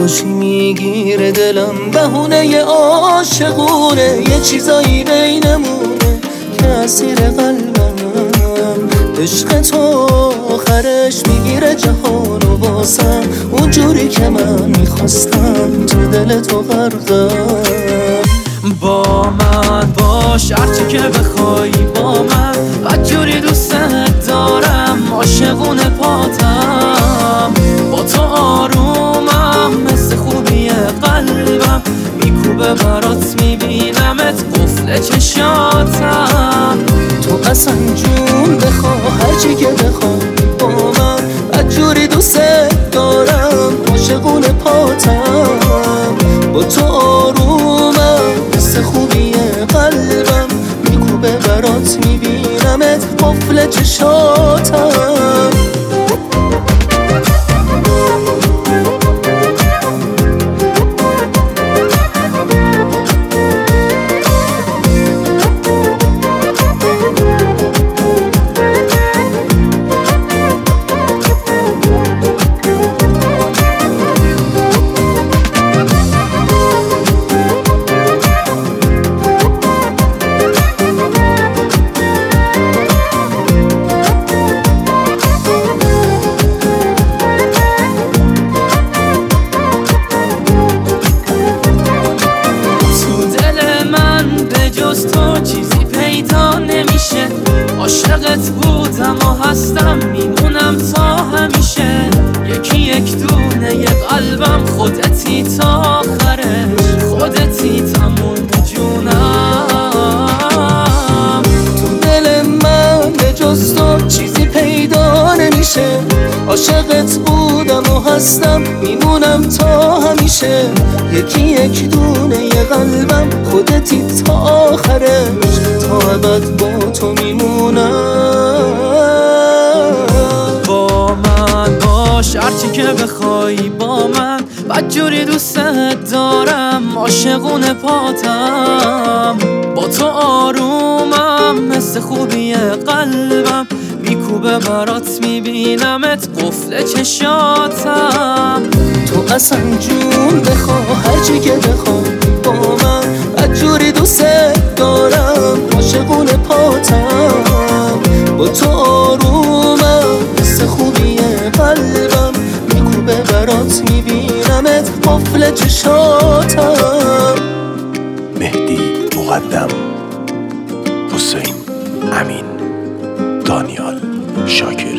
باشی میگیره دلم، بهونه عاشقونه، یه چیزایی بینمونه که اسیر قلبم. عشق تو آخرش میگیره جهانو واسم، اونجوری که من میخواستم تو دل تو غرقم. با من باش هرچی که بخوای با من، بدجوری دوستت دارم، عاشقونه پاتم. با تو آرومم مثل خوبی قلبم، میکوبه برات میبینمت قفل چشاتم. تو اصلا جون بخوا هرچی که بخوای با من، بدجوری دوستت دارم، عاشقونه پاتم. با تو آرومم مثل خوبی قلبم، میکوبه برات میبینمت قفل چشاتم. تو چیزی پیدا نمیشه، عاشقت بودم و هستم، میمونم تا همیشه. یکی یک دونه یه قلبم، خودتی تا آخرش، خودتی تموم جونم. تو دل من به جز تو چیزی پیدا نمیشه، عاشقت بودم و هستم، میمونم تا همیشه. یکی یک دونه یه قلبم، خودتی تا آخرش، تا ابد با تو میمونم. با من باش هرچی که بخوای با من، بدجوری دوستت دارم، عاشقونه پاتم. با تو آرومم مثل خوبی قلبم، میکوبه برات میبینمت قفل چشاتم. تو اصلا جون بخوا هرچی که بخوای با من، بدجوری دوستت دارم، عاشقونه پاتم. با تو آرومم مثل خوبی قلبم، میکوبه برات میبینمت قفل چشاتم. مهدی مقدم، حسین امین، دانیال شاکر.